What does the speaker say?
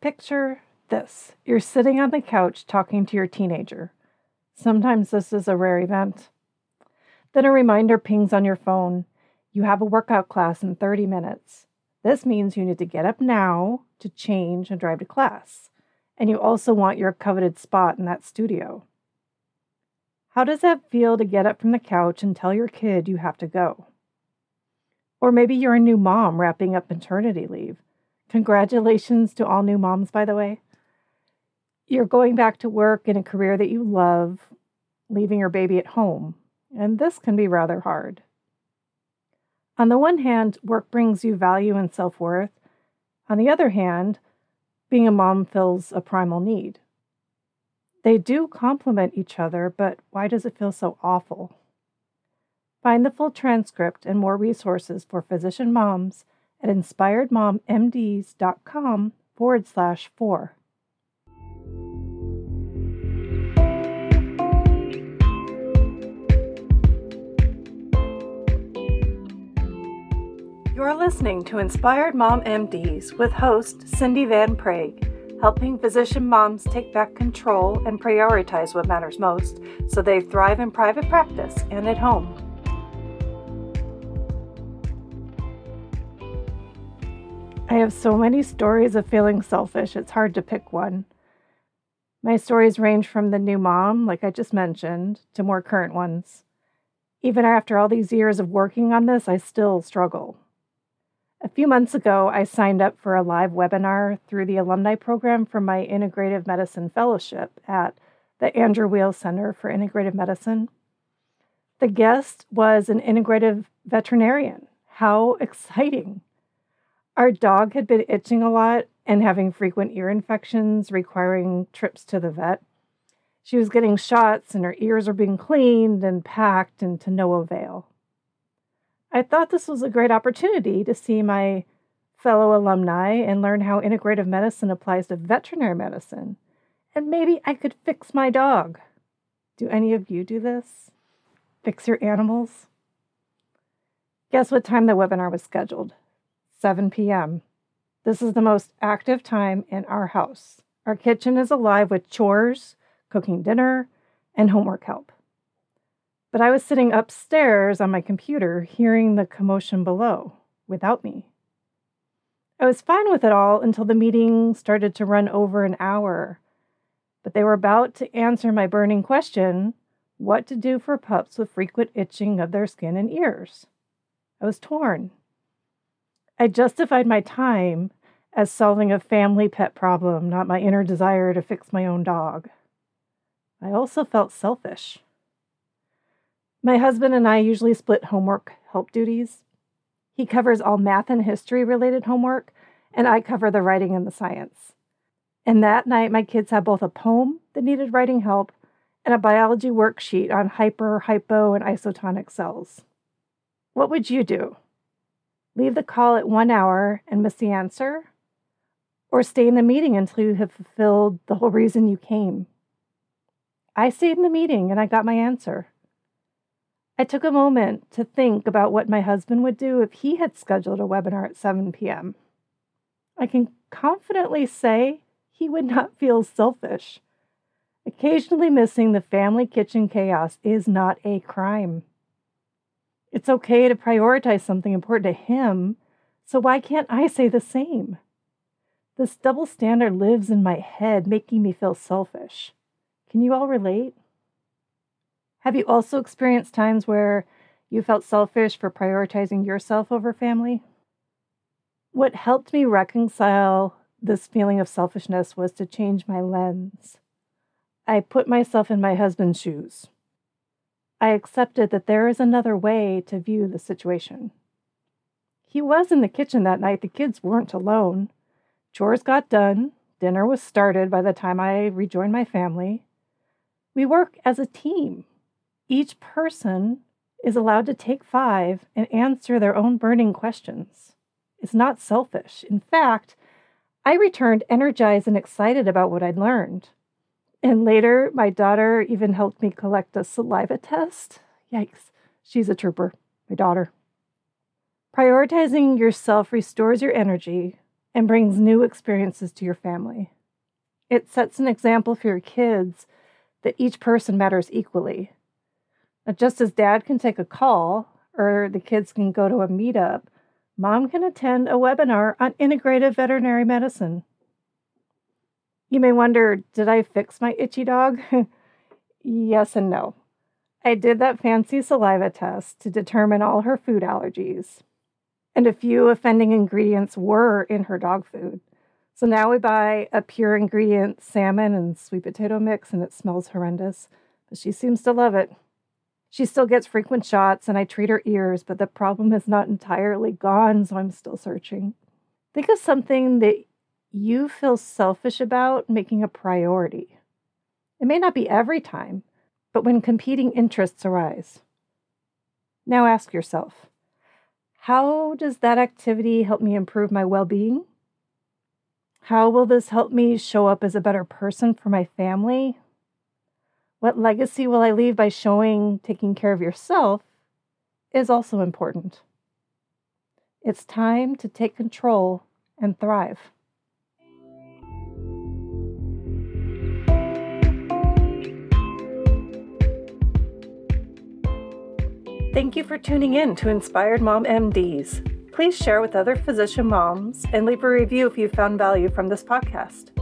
Picture this. You're sitting on the couch talking to your teenager. Sometimes this is a rare event. Then a reminder pings on your phone. You have a workout class in 30 minutes. This means you need to get up now to change and drive to class. And you also want your coveted spot in that studio. How does that feel to get up from the couch and tell your kid you have to go? Or maybe you're a new mom wrapping up maternity leave. Congratulations to all new moms, by the way. You're going back to work in a career that you love, leaving your baby at home, and this can be rather hard. On the one hand, work brings you value and self-worth. On the other hand, being a mom fills a primal need. They do complement each other, but why does it feel so awful? Find the full transcript and more resources for physician moms at inspiredmommds.com/4. You're listening to Inspired Mom MDs with host Cindy Van Prague, helping physician moms take back control and prioritize what matters most so they thrive in private practice and at home. I have so many stories of feeling selfish, it's hard to pick one. My stories range from the new mom, like I just mentioned, to more current ones. Even after all these years of working on this, I still struggle. A few months ago, I signed up for a live webinar through the alumni program for my Integrative Medicine Fellowship at the Andrew Weil Center for Integrative Medicine. The guest was an integrative veterinarian. How exciting! Our dog had been itching a lot and having frequent ear infections, requiring trips to the vet. She was getting shots and her ears were being cleaned and packed, and to no avail. I thought this was a great opportunity to see my fellow alumni and learn how integrative medicine applies to veterinary medicine. And maybe I could fix my dog. Do any of you do this? Fix your animals? Guess what time the webinar was scheduled? 7 p.m. This is the most active time in our house. Our kitchen is alive with chores, cooking dinner, and homework help. But I was sitting upstairs on my computer, hearing the commotion below, without me. I was fine with it all until the meeting started to run over an hour. But they were about to answer my burning question, what to do for pups with frequent itching of their skin and ears. I was torn. I justified my time as solving a family pet problem, not my inner desire to fix my own dog. I also felt selfish. My husband and I usually split homework help duties. He covers all math and history-related homework, and I cover the writing and the science. And that night, my kids had both a poem that needed writing help and a biology worksheet on hyper, hypo, and isotonic cells. What would you do? Leave the call at 1 hour and miss the answer? Or stay in the meeting until you have fulfilled the whole reason you came? I stayed in the meeting and I got my answer. I took a moment to think about what my husband would do if he had scheduled a webinar at 7 p.m. I can confidently say he would not feel selfish. Occasionally missing the family kitchen chaos is not a crime. It's okay to prioritize something important to him, so why can't I say the same? This double standard lives in my head, making me feel selfish. Can you all relate? Have you also experienced times where you felt selfish for prioritizing yourself over family? What helped me reconcile this feeling of selfishness was to change my lens. I put myself in my husband's shoes. I accepted that there is another way to view the situation. He was in the kitchen that night. The kids weren't alone. Chores got done. Dinner was started by the time I rejoined my family. We work as a team. Each person is allowed to take 5 and answer their own burning questions. It's not selfish. In fact, I returned energized and excited about what I'd learned. And later, my daughter even helped me collect a saliva test. Yikes, she's a trooper, my daughter. Prioritizing yourself restores your energy, and brings new experiences to your family. It sets an example for your kids that each person matters equally. Just as dad can take a call or the kids can go to a meetup, mom can attend a webinar on integrative veterinary medicine. You may wonder, did I fix my itchy dog? Yes and no. I did that fancy saliva test to determine all her food allergies, and a few offending ingredients were in her dog food. So now we buy a pure ingredient salmon and sweet potato mix, and it smells horrendous, but she seems to love it. She still gets frequent shots, and I treat her ears, but the problem is not entirely gone, so I'm still searching. Think of something that you feel selfish about making a priority. It may not be every time, but when competing interests arise. Now ask yourself, how does that activity help me improve my well-being? How will this help me show up as a better person for my family? What legacy will I leave by showing taking care of yourself is also important. It's time to take control and thrive. Thank you for tuning in to Inspired Mom MDs. Please share with other physician moms and leave a review if you found value from this podcast.